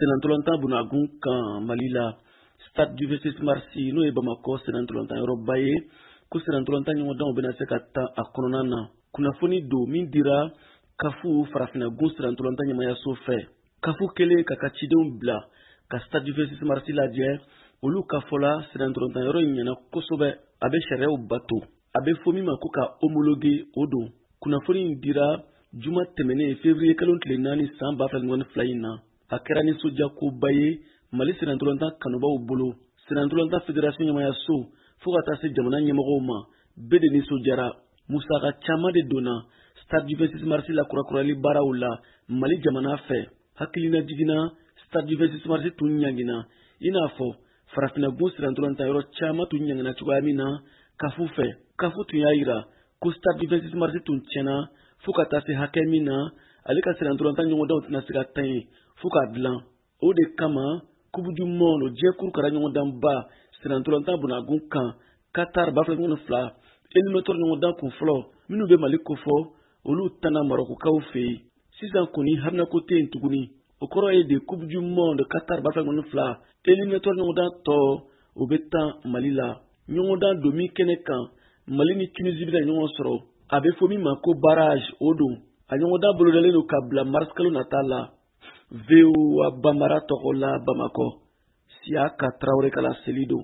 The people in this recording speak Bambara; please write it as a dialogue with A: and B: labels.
A: Senantolanta bunagun kan Malila stade du 26 mars n'o ye Bamako senantolanta yɔrɔba ye ko senantolanta ɲɔgɔndanw bɛna se ka taa a kɔnɔna na. Kunnafoni don min dira kafu farafinagun senantolanta ɲɛmayaso fɛ. Kafu kelen ka cidenw bila ka stade du 26 mars lajɛ olu ka fɔla senantolanta yɔrɔ in ɲɛna kosɛbɛ a bɛ sariyaw bato a bɛ fɔ min ma ko ka homologuer o don. Kunnafoni in dira juma tɛmɛnen février kalo tile 4 san 2022 in na. A kɛra nisɔndiyakoba ye Mali senantolanta kanubaw bolo. Senantolanta fédération ɲɛmayaso fo ka taa se jamana ɲɛmɔgɔw ma bɛɛ de nisɔndiyara. Musaka caman de donna stade du 26 mars la kurakurali baaraw la Mali jamana fɛ. Hakilina jiginna stade du 26 mars tun ɲangina i n'a fɔ farafinagun senantolanta yɔrɔ caman tun ɲangina cogoya min na kafu fɛ. Kafu tun y'a yira ko stade du 26 mars tun tiɲɛna fo ka taa se hakɛ min na ale ka senantolanta ɲɔgɔndanw tɛna se ka tan ye fo k'a dilan. O de kama Coupe du Monde jɛkuru kɛra ɲɔgɔndanba senantolanta bunagun kan Qatar 2022 éliminatoire ɲɔgɔndan kun fɔlɔ minnu bɛ Mali kofɔ olu tana Marokokaw fɛ yen. Sisan kɔni haminako tɛ yen tuguni. O kɔrɔ ye de Coupe du Monde Qatar 2022 éliminatoire ɲɔgɔndan tɔ o bɛ tan Mali la. Ɲɔgɔndan don min kɛnɛ kan Mali ni Tunisie bɛna ɲɔgɔn sɔrɔ a bɛ fɔ min ma ko barrage o don. A ɲɔgɔndan bolodalen don ka bila mars kalo nata la. VOA Bambara tɔgɔ la Bamako. Siaka Traoré ka laseli don.